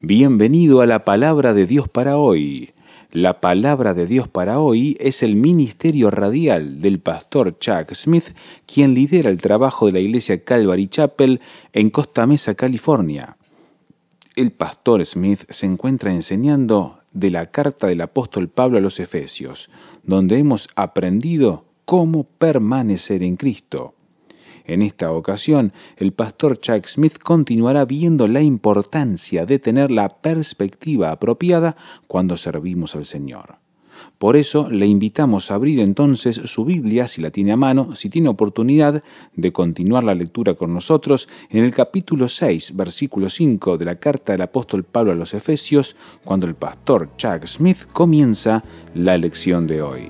Bienvenido a la Palabra de Dios para hoy. La Palabra de Dios para hoy es el ministerio radial del pastor Chuck Smith, quien lidera el trabajo de la iglesia Calvary Chapel en Costa Mesa, California. El pastor Smith se encuentra enseñando de la carta del apóstol Pablo a los Efesios, donde hemos aprendido cómo permanecer en Cristo. En esta ocasión, el pastor Chuck Smith continuará viendo la importancia de tener la perspectiva apropiada cuando servimos al Señor. Por eso le invitamos a abrir entonces su Biblia, si la tiene a mano, si tiene oportunidad de continuar la lectura con nosotros, en el capítulo 6, versículo 5 de la carta del apóstol Pablo a los Efesios, cuando el pastor Chuck Smith comienza la lección de hoy.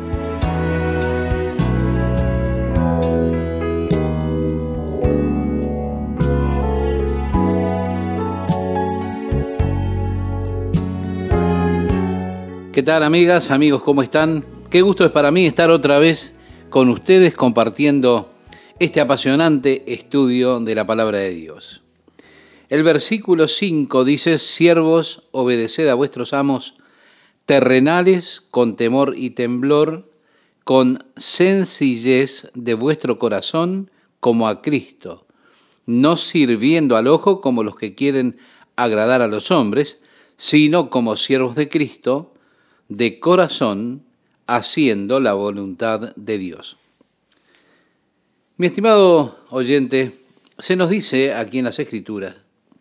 ¿Qué tal, amigas, amigos? ¿Cómo están? Qué gusto es para mí estar otra vez con ustedes compartiendo este apasionante estudio de la palabra de Dios. El versículo 5 dice: siervos, obedeced a vuestros amos terrenales con temor y temblor, con sencillez de vuestro corazón como a Cristo, no sirviendo al ojo como los que quieren agradar a los hombres, sino como siervos de Cristo, de corazón, haciendo la voluntad de Dios. Mi estimado oyente, se nos dice aquí en las Escrituras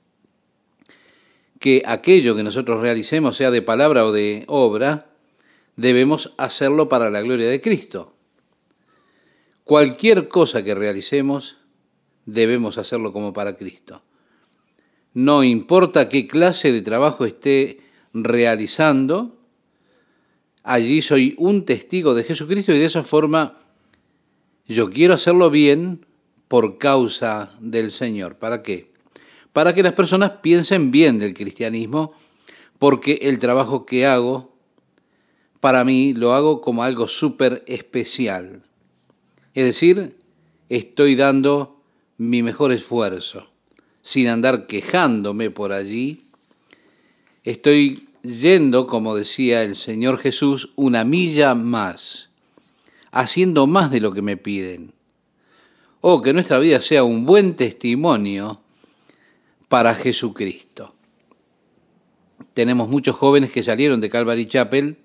que aquello que nosotros realicemos, sea de palabra o de obra, debemos hacerlo para la gloria de Cristo. Cualquier cosa que realicemos, debemos hacerlo como para Cristo. No importa qué clase de trabajo esté realizando, allí soy un testigo de Jesucristo y de esa forma yo quiero hacerlo bien por causa del Señor. ¿Para qué? Para que las personas piensen bien del cristianismo, porque el trabajo que hago, para mí, lo hago como algo súper especial. Es decir, estoy dando mi mejor esfuerzo, sin andar quejándome por allí. Estoy yendo, como decía el Señor Jesús, una milla más, haciendo más de lo que me piden. O que nuestra vida sea un buen testimonio para Jesucristo. Tenemos muchos jóvenes que salieron de Calvary Chapel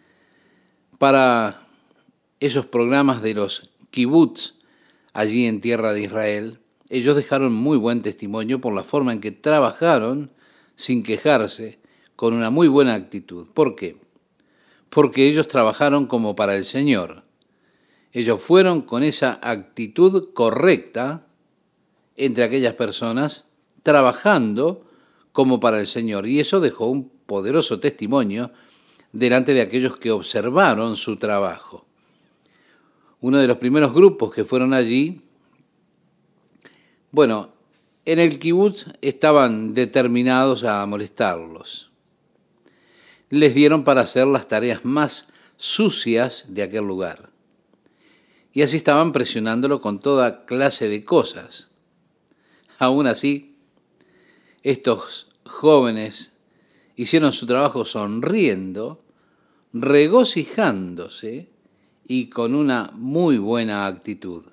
para esos programas de los kibbutz allí en tierra de Israel. Ellos dejaron muy buen testimonio por la forma en que trabajaron sin quejarse, con una muy buena actitud. ¿Por qué? Porque ellos trabajaron como para el Señor. Ellos fueron con esa actitud correcta entre aquellas personas, trabajando como para el Señor. Y eso dejó un poderoso testimonio delante de aquellos que observaron su trabajo. Uno de los primeros grupos que fueron allí, bueno, en el kibutz estaban determinados a molestarlos. Les dieron para hacer las tareas más sucias de aquel lugar. Y así estaban presionándolo con toda clase de cosas. Aún así, estos jóvenes hicieron su trabajo sonriendo, regocijándose y con una muy buena actitud.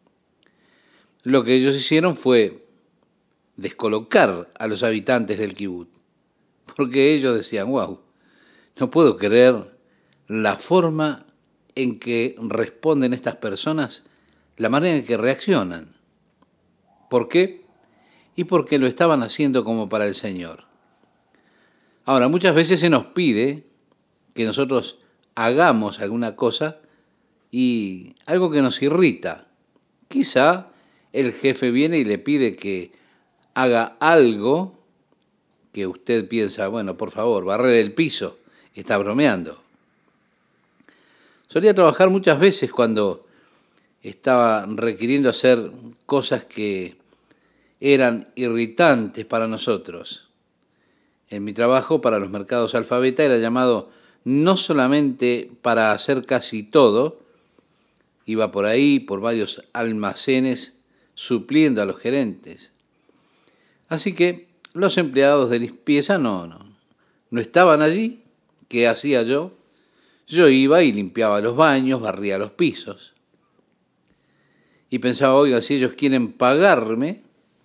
Lo que ellos hicieron fue descolocar a los habitantes del kibutz, porque ellos decían: wow, no puedo creer la forma en que responden estas personas, la manera en que reaccionan. ¿Por qué? Y porque lo estaban haciendo como para el Señor. Ahora, muchas veces se nos pide que nosotros hagamos alguna cosa y algo que nos irrita. Quizá el jefe viene y le pide que haga algo que usted piensa: bueno, por favor, barrer el piso, está bromeando. Solía trabajar muchas veces cuando estaba requiriendo hacer cosas que eran irritantes para nosotros. En mi trabajo para los mercados Alfabeta era llamado no solamente para hacer casi todo, iba por ahí, por varios almacenes, supliendo a los gerentes. Así que Los empleados de limpieza no estaban allí. ¿Qué hacía yo? Yo iba y limpiaba los baños, barría los pisos. Y pensaba, oiga, si ellos quieren pagarme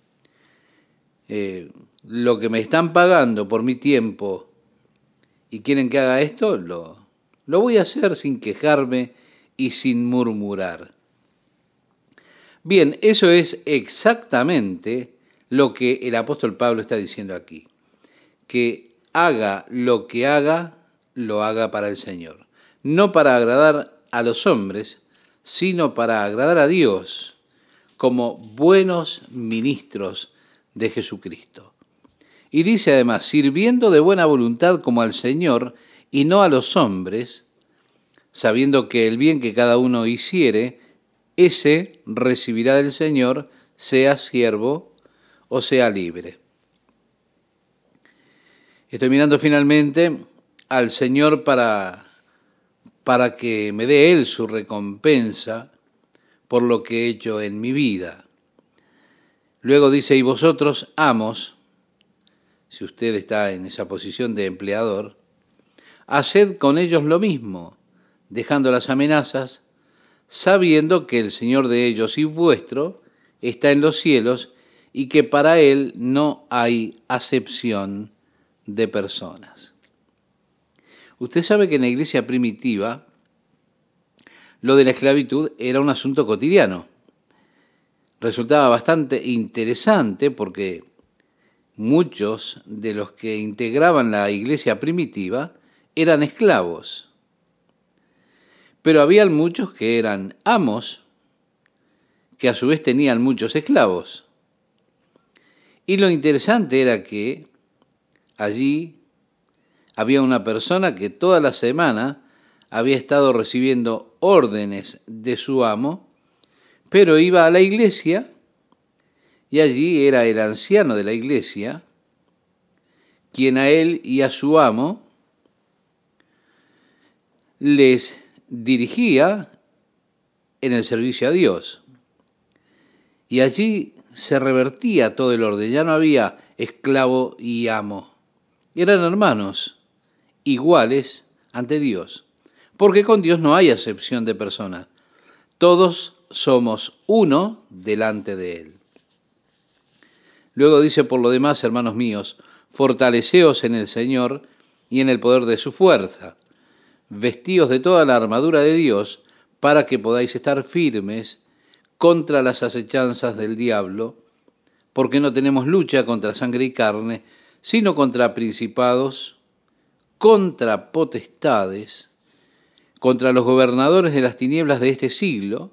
lo que me están pagando por mi tiempo y quieren que haga esto, lo voy a hacer sin quejarme y sin murmurar. Bien, eso es exactamente lo que el apóstol Pablo está diciendo aquí. Que haga lo que haga, lo haga para el Señor. No para agradar a los hombres, sino para agradar a Dios, como buenos ministros de Jesucristo. Y dice además, sirviendo de buena voluntad como al Señor y no a los hombres, sabiendo que el bien que cada uno hiciere, ese recibirá del Señor, sea siervo o sea libre. Estoy mirando finalmente al Señor para que me dé Él su recompensa por lo que he hecho en mi vida. Luego dice, y vosotros, amos, si usted está en esa posición de empleador, haced con ellos lo mismo, dejando las amenazas, sabiendo que el Señor de ellos y vuestro está en los cielos y que para Él no hay acepción de personas. Usted sabe que en la iglesia primitiva lo de la esclavitud era un asunto cotidiano. Resultaba bastante interesante porque muchos de los que integraban la iglesia primitiva eran esclavos. Pero habían muchos que eran amos, que a su vez tenían muchos esclavos. Y lo interesante era que allí había una persona que toda la semana había estado recibiendo órdenes de su amo, pero iba a la iglesia y allí era el anciano de la iglesia quien a él y a su amo les dirigía en el servicio a Dios. Y allí se revertía todo el orden, ya no había esclavo y amo. Eran hermanos iguales ante Dios, porque con Dios no hay acepción de personas. Todos somos uno delante de Él. Luego dice, por lo demás, hermanos míos, fortaleceos en el Señor y en el poder de su fuerza. Vestíos de toda la armadura de Dios para que podáis estar firmes contra las acechanzas del diablo, porque no tenemos lucha contra sangre y carne, sino contra principados, contra potestades, contra los gobernadores de las tinieblas de este siglo,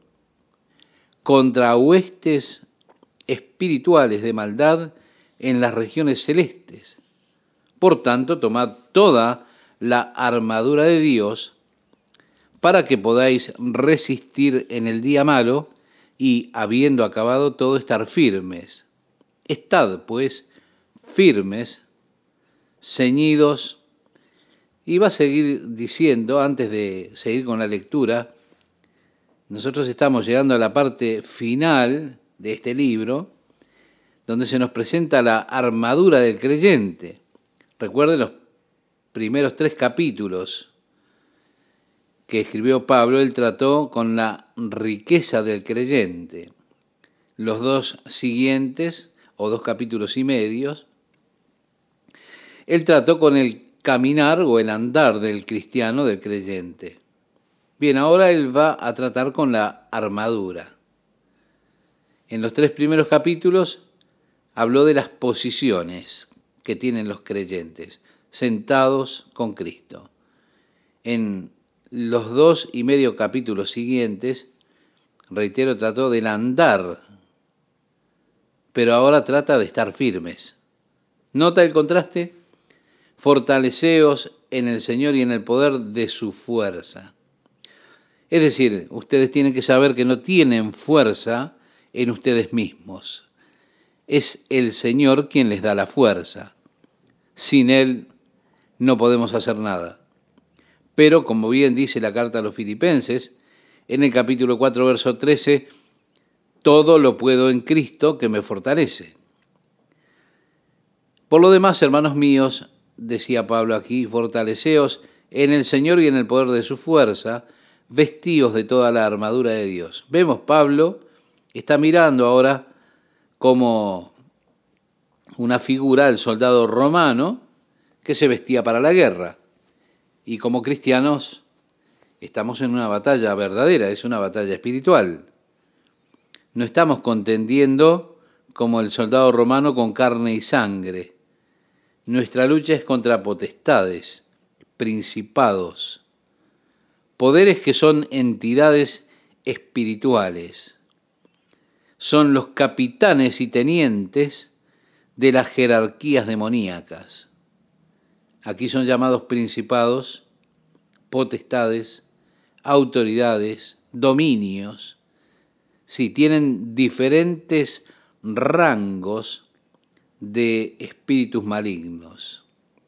contra huestes espirituales de maldad en las regiones celestes. Por tanto, tomad toda la armadura de Dios para que podáis resistir en el día malo y, habiendo acabado todo, estar firmes. Estad, pues, firmes, ceñidos. Y va a seguir diciendo, antes de seguir con la lectura, nosotros estamos llegando a la parte final de este libro, donde se nos presenta la armadura del creyente. Recuerden los primeros 3 capítulos que escribió Pablo, él trató con la riqueza del creyente. Los 2 siguientes, o 2 capítulos y medios, él trató con el caminar o el andar del cristiano, del creyente. Bien, ahora él va a tratar con la armadura. En los 3 primeros capítulos habló de las posiciones que tienen los creyentes, sentados con Cristo. En los 2 y medio capítulos siguientes, reitero, trató del andar, pero ahora trata de estar firmes. ¿Nota el contraste? Fortaleceos en el Señor y en el poder de su fuerza. Es decir, ustedes tienen que saber que no tienen fuerza en ustedes mismos. Es el Señor quien les da la fuerza. Sin Él no podemos hacer nada. Pero, como bien dice la carta a los Filipenses, en el capítulo 4, verso 13, todo lo puedo en Cristo que me fortalece. Por lo demás, hermanos míos, decía Pablo aquí, fortaleceos en el Señor y en el poder de su fuerza, vestíos de toda la armadura de Dios. Vemos, Pablo está mirando ahora como una figura, el soldado romano, que se vestía para la guerra. Y como cristianos estamos en una batalla verdadera, es una batalla espiritual. No estamos contendiendo como el soldado romano con carne y sangre. Nuestra lucha es contra potestades, principados, poderes que son entidades espirituales. Son los capitanes y tenientes de las jerarquías demoníacas. Aquí son llamados principados, potestades, autoridades, dominios. Sí, tienen diferentes rangos de espíritus malignos.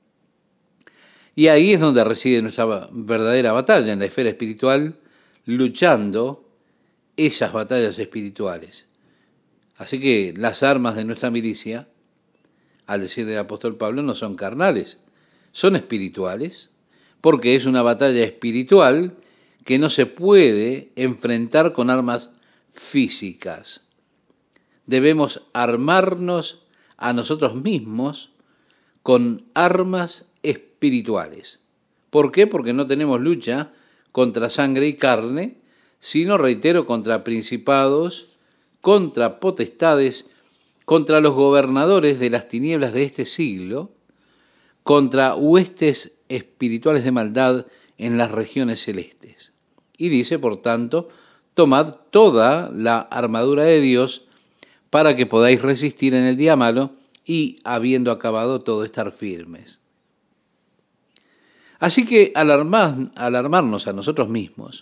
Y ahí es donde reside nuestra verdadera batalla, en la esfera espiritual, luchando esas batallas espirituales. Así que las armas de nuestra milicia, al decir del apóstol Pablo, no son carnales, son espirituales, porque es una batalla espiritual que no se puede enfrentar con armas físicas. Debemos armarnos a nosotros mismos con armas espirituales. ¿Por qué? Porque no tenemos lucha contra sangre y carne, sino, reitero, contra principados, contra potestades, contra los gobernadores de las tinieblas de este siglo, contra huestes espirituales de maldad en las regiones celestes. Y dice, por tanto, tomad toda la armadura de Dios para que podáis resistir en el día malo y, habiendo acabado todo, estar firmes. Así que al armarnos a nosotros mismos,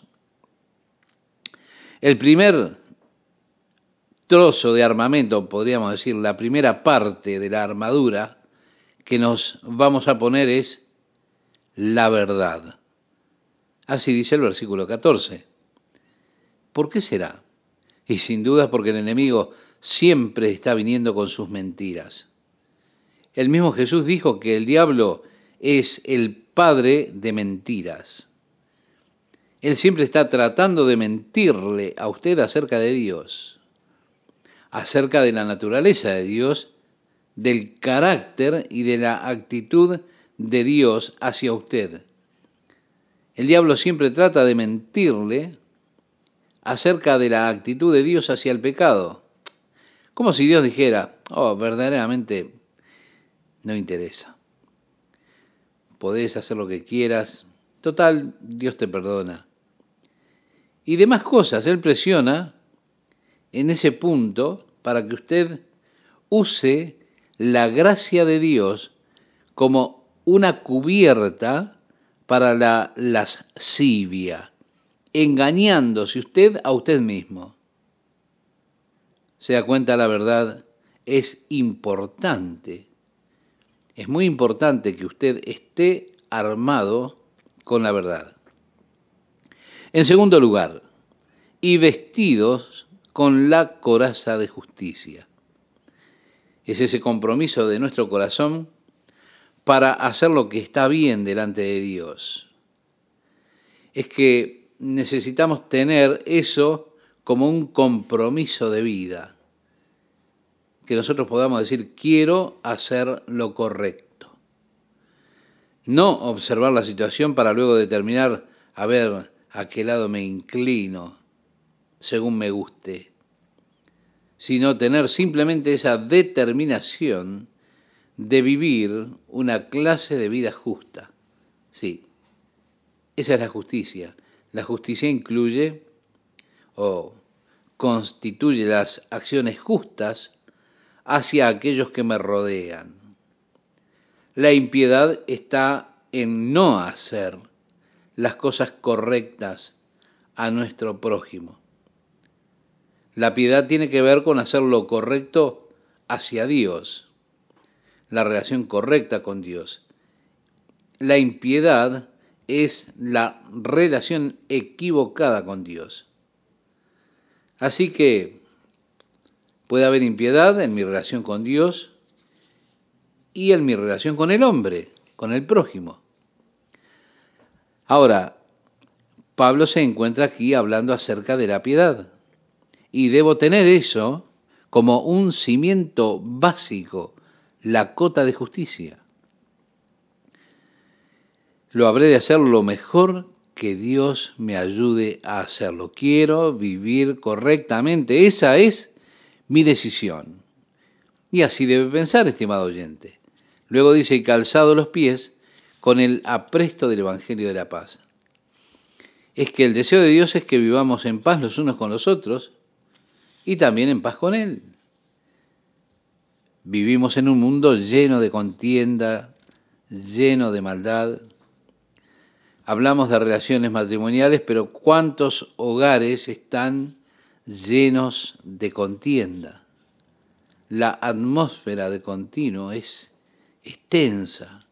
el primer trozo de armamento, podríamos decir, la primera parte de la armadura que nos vamos a poner es la verdad. Así dice el versículo 14. ¿Por qué será? Y sin duda porque el enemigo siempre está viniendo con sus mentiras. El mismo Jesús dijo que el diablo es el padre de mentiras. Él siempre está tratando de mentirle a usted acerca de Dios, acerca de la naturaleza de Dios, del carácter y de la actitud de Dios hacia usted. El diablo siempre trata de mentirle acerca de la actitud de Dios hacia el pecado. Como si Dios dijera, verdaderamente no interesa. Podés hacer lo que quieras. Total, Dios te perdona. Y demás cosas. Él presiona en ese punto para que usted use la gracia de Dios como una cubierta para la lascivia, engañándose usted a usted mismo. Se da cuenta, la verdad es importante. Es muy importante que usted esté armado con la verdad. En segundo lugar, y vestidos con la coraza de justicia. Es ese compromiso de nuestro corazón para hacer lo que está bien delante de Dios. Es que necesitamos tener eso como un compromiso de vida. Que nosotros podamos decir, quiero hacer lo correcto. No observar la situación para luego determinar, a ver, a qué lado me inclino, según me guste. Sino tener simplemente esa determinación de vivir una clase de vida justa. Sí, esa es la justicia. La justicia incluye o constituye las acciones justas hacia aquellos que me rodean. La impiedad está en no hacer las cosas correctas a nuestro prójimo. La piedad tiene que ver con hacer lo correcto hacia Dios, la relación correcta con Dios. La impiedad es la relación equivocada con Dios. Así que puede haber impiedad en mi relación con Dios y en mi relación con el hombre, con el prójimo. Ahora, Pablo se encuentra aquí hablando acerca de la piedad y debo tener eso como un cimiento básico, la cota de justicia. Lo habré de hacer lo mejor que Dios me ayude a hacerlo. Quiero vivir correctamente. Esa es mi decisión. Y así debe pensar, estimado oyente. Luego dice, y calzado los pies con el apresto del Evangelio de la paz. Es que el deseo de Dios es que vivamos en paz los unos con los otros y también en paz con Él. Vivimos en un mundo lleno de contienda, lleno de maldad. Hablamos de relaciones matrimoniales, pero ¿cuántos hogares están llenos de contienda? La atmósfera de continuo es tensa.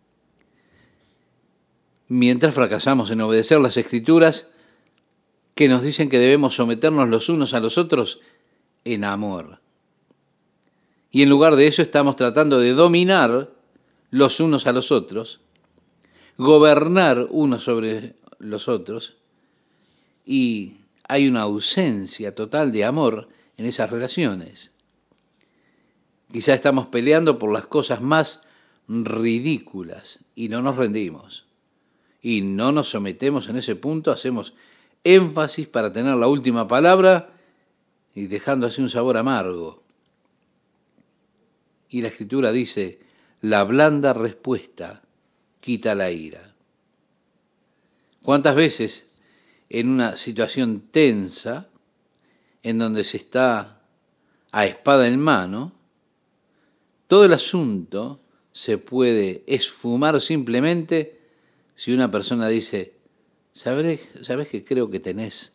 Mientras fracasamos en obedecer las Escrituras que nos dicen que debemos someternos los unos a los otros en amor. Y en lugar de eso estamos tratando de dominar los unos a los otros, gobernar unos sobre los otros, y hay una ausencia total de amor en esas relaciones. Quizá estamos peleando por las cosas más ridículas y no nos rendimos. Y no nos sometemos en ese punto, hacemos énfasis para tener la última palabra y dejando así un sabor amargo. Y la Escritura dice, la blanda respuesta quita la ira. ¿Cuántas veces en una situación tensa, en donde se está a espada en mano, todo el asunto se puede esfumar simplemente si una persona dice, ¿sabes que creo que tenés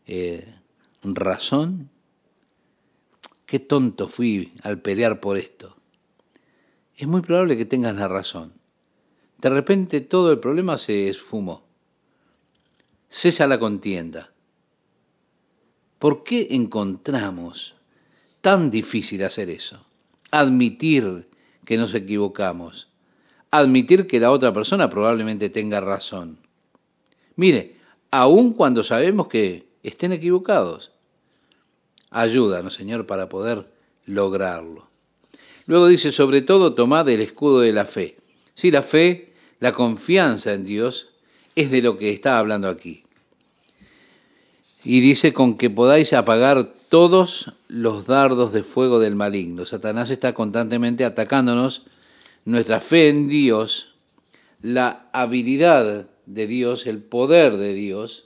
razón? Qué tonto fui al pelear por esto. Es muy probable que tengas la razón. De repente todo el problema se esfumó. Cesa la contienda. ¿Por qué encontramos tan difícil hacer eso? Admitir que nos equivocamos. Admitir que la otra persona probablemente tenga razón. Mire, aun cuando sabemos que estén equivocados, ayúdanos, Señor, para poder lograrlo. Luego dice, sobre todo, tomad el escudo de la fe. Sí, la fe, la confianza en Dios, es de lo que está hablando aquí. Y dice, con que podáis apagar todos los dardos de fuego del maligno. Satanás está constantemente atacándonos nuestra fe en Dios, la habilidad de Dios, el poder de Dios,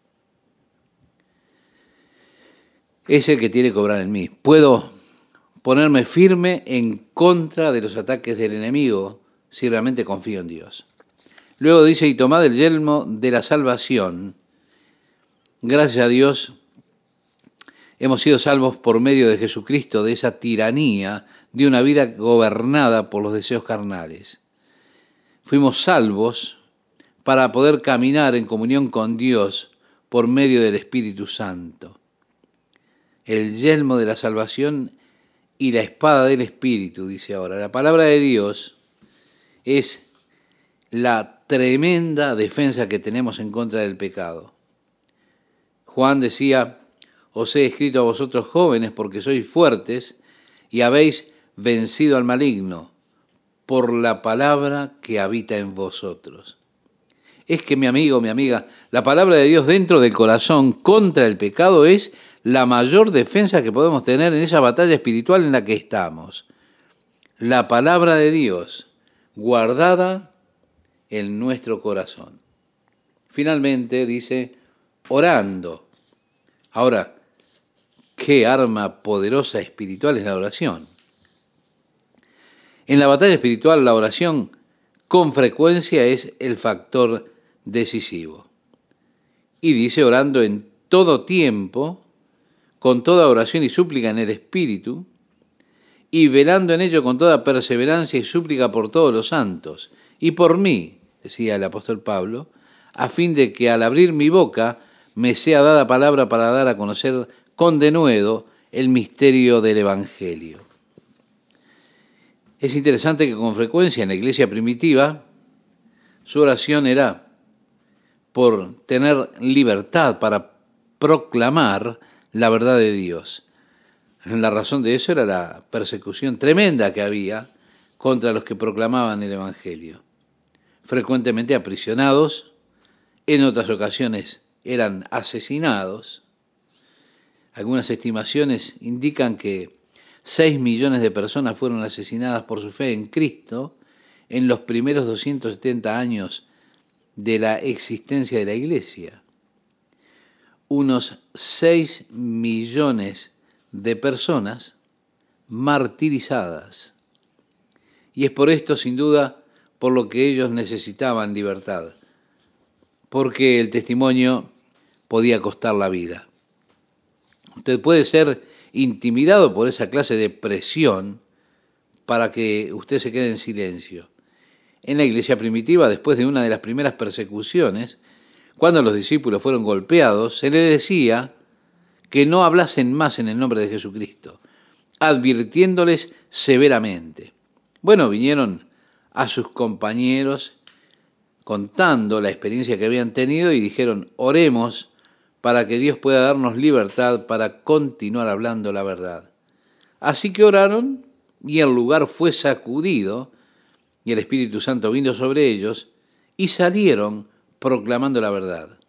es el que tiene que obrar en mí. Puedo ponerme firme en contra de los ataques del enemigo si realmente confío en Dios. Luego dice, y tomad el yelmo de la salvación. Gracias a Dios hemos sido salvos por medio de Jesucristo, de esa tiranía, de una vida gobernada por los deseos carnales. Fuimos salvos para poder caminar en comunión con Dios por medio del Espíritu Santo. El yelmo de la salvación y la espada del Espíritu, dice ahora. La palabra de Dios es la tremenda defensa que tenemos en contra del pecado. Juan decía, os he escrito a vosotros jóvenes porque sois fuertes y habéis vencido al maligno por la palabra que habita en vosotros. Es que, mi amigo, mi amiga, la palabra de Dios dentro del corazón contra el pecado es la mayor defensa que podemos tener en esa batalla espiritual en la que estamos. La palabra de Dios guardada en nuestro corazón. Finalmente dice, orando. Ahora, qué arma poderosa espiritual es la oración. En la batalla espiritual, la oración con frecuencia es el factor decisivo. Y dice, orando en todo tiempo, con toda oración y súplica en el Espíritu, y velando en ello con toda perseverancia y súplica por todos los santos, y por mí, decía el apóstol Pablo, a fin de que al abrir mi boca me sea dada palabra para dar a conocer con denuedo el misterio del Evangelio. Es interesante que con frecuencia en la iglesia primitiva su oración era por tener libertad para proclamar la verdad de Dios. La razón de eso era la persecución tremenda que había contra los que proclamaban el Evangelio. Frecuentemente aprisionados, en otras ocasiones eran asesinados. Algunas estimaciones indican que 6 millones de personas fueron asesinadas por su fe en Cristo en los primeros 270 años de la existencia de la Iglesia. Unos 6 millones de personas martirizadas. Y es por esto, sin duda, por lo que ellos necesitaban libertad, porque el testimonio podía costar la vida. Usted puede ser intimidado por esa clase de presión para que usted se quede en silencio. En la iglesia primitiva, después de una de las primeras persecuciones, cuando los discípulos fueron golpeados, se les decía que no hablasen más en el nombre de Jesucristo, advirtiéndoles severamente. Bueno, vinieron a sus compañeros contando la experiencia que habían tenido y dijeron, oremos para que Dios pueda darnos libertad para continuar hablando la verdad. Así que oraron y el lugar fue sacudido y el Espíritu Santo vino sobre ellos y salieron proclamando la verdad.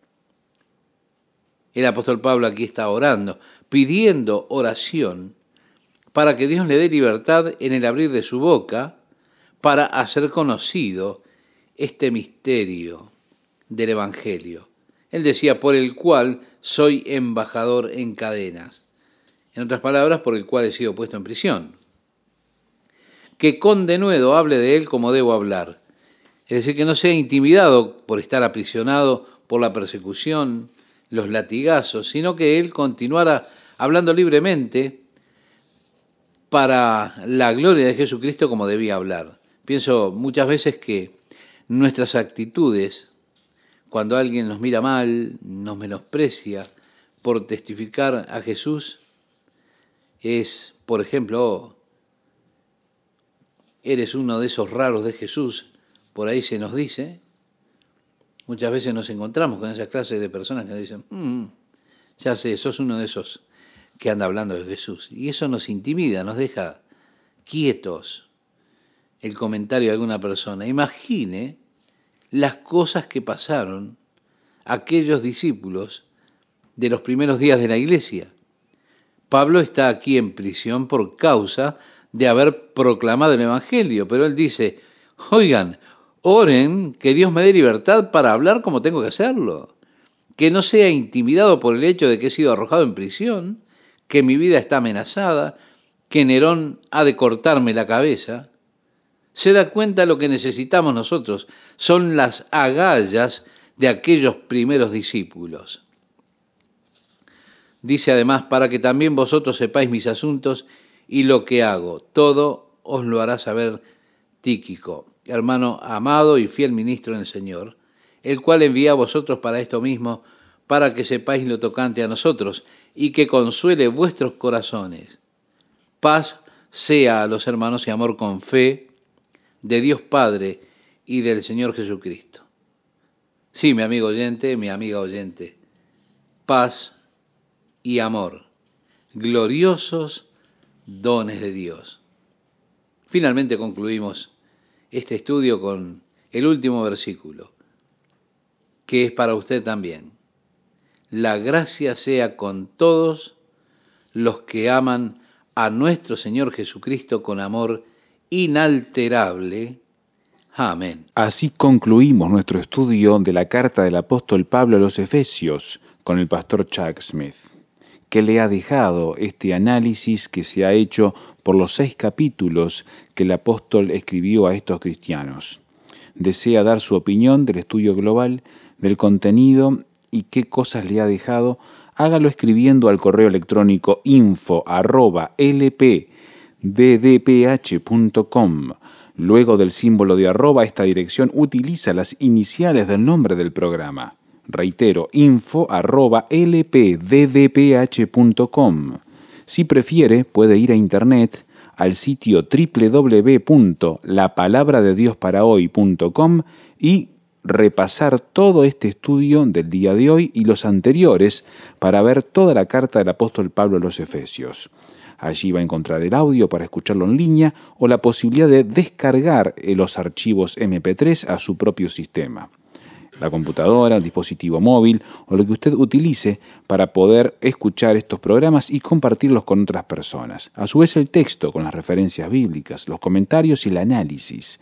El apóstol Pablo aquí está orando, pidiendo oración para que Dios le dé libertad en el abrir de su boca para hacer conocido este misterio del Evangelio. Él decía, por el cual soy embajador en cadenas. En otras palabras, por el cual he sido puesto en prisión. Que con denuedo hable de él como debo hablar. Es decir, que no sea intimidado por estar aprisionado por la persecución, los latigazos, sino que él continuara hablando libremente para la gloria de Jesucristo como debía hablar. Pienso muchas veces que nuestras actitudes, cuando alguien nos mira mal, nos menosprecia por testificar a Jesús, es, por ejemplo, eres uno de esos raros de Jesús, por ahí se nos dice. Muchas veces nos encontramos con esa clase de personas que nos dicen, ya sé, sos uno de esos que anda hablando de Jesús. Y eso nos intimida, nos deja quietos el comentario de alguna persona. Imagine las cosas que pasaron aquellos discípulos de los primeros días de la iglesia. Pablo está aquí en prisión por causa de haber proclamado el Evangelio, pero él dice, oigan, oren que Dios me dé libertad para hablar como tengo que hacerlo, que no sea intimidado por el hecho de que he sido arrojado en prisión, que mi vida está amenazada, que Nerón ha de cortarme la cabeza. Se da cuenta lo que necesitamos nosotros, son las agallas de aquellos primeros discípulos. Dice además, para que también vosotros sepáis mis asuntos y lo que hago, todo os lo hará saber Tíquico, hermano amado y fiel ministro en el Señor, el cual envía a vosotros para esto mismo, para que sepáis lo tocante a nosotros y que consuele vuestros corazones. Paz sea a los hermanos y amor con fe de Dios Padre y del Señor Jesucristo. Sí, mi amigo oyente, mi amiga oyente, paz y amor, gloriosos dones de Dios. Finalmente concluimos este estudio con el último versículo, que es para usted también. La gracia sea con todos los que aman a nuestro Señor Jesucristo con amor inalterable. Amén. Así concluimos nuestro estudio de la carta del apóstol Pablo a los Efesios con el pastor Chuck Smith, que le ha dejado este análisis que se ha hecho por los 6 capítulos que el apóstol escribió a estos cristianos. Desea dar su opinión del estudio global, del contenido y qué cosas le ha dejado. Hágalo escribiendo al correo electrónico info@lpddph.com. Luego del símbolo de arroba, esta dirección utiliza las iniciales del nombre del programa. Reitero, info@lpddph.com. Si prefiere, puede ir a internet al sitio www.lapalabradediosparahoy.com y repasar todo este estudio del día de hoy y los anteriores para ver toda la carta del apóstol Pablo a los Efesios. Allí va a encontrar el audio para escucharlo en línea o la posibilidad de descargar los archivos MP3 a su propio sistema. La computadora, el dispositivo móvil o lo que usted utilice para poder escuchar estos programas y compartirlos con otras personas. A su vez el texto con las referencias bíblicas, los comentarios y el análisis.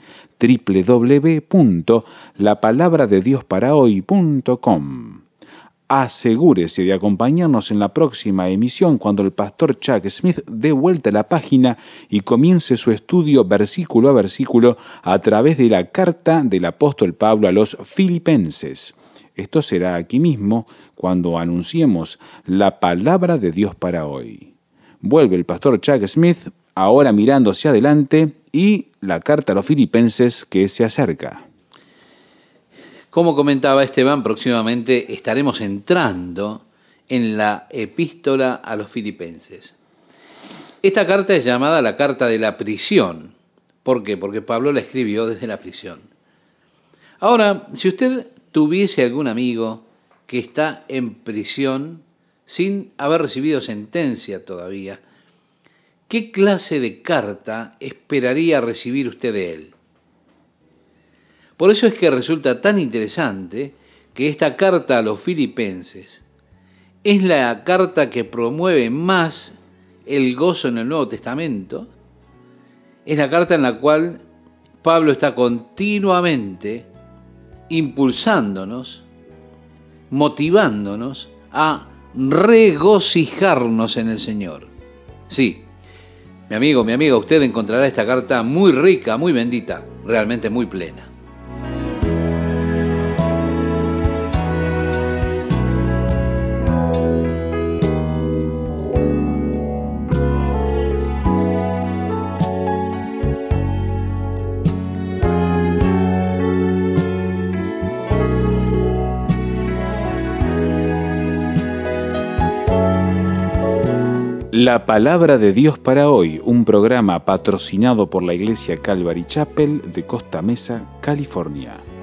www.lapalabradediosparahoy.com. Asegúrese de acompañarnos en la próxima emisión cuando el pastor Chuck Smith dé vuelta a la página y comience su estudio versículo a versículo a través de la carta del apóstol Pablo a los Filipenses. Esto será aquí mismo cuando anunciemos la palabra de Dios para hoy. Vuelve el pastor Chuck Smith, ahora mirando hacia adelante, y la carta a los Filipenses que se acerca. Como comentaba Esteban, próximamente estaremos entrando en la epístola a los Filipenses. Esta carta es llamada la carta de la prisión. ¿Por qué? Porque Pablo la escribió desde la prisión. Ahora, si usted tuviese algún amigo que está en prisión sin haber recibido sentencia todavía, ¿qué clase de carta esperaría recibir usted de él? Por eso es que resulta tan interesante que esta carta a los Filipenses es la carta que promueve más el gozo en el Nuevo Testamento. Es la carta en la cual Pablo está continuamente impulsándonos, motivándonos a regocijarnos en el Señor. Sí, mi amigo, mi amiga, usted encontrará esta carta muy rica, muy bendita, realmente muy plena. La palabra de Dios para hoy, un programa patrocinado por la Iglesia Calvary Chapel de Costa Mesa, California.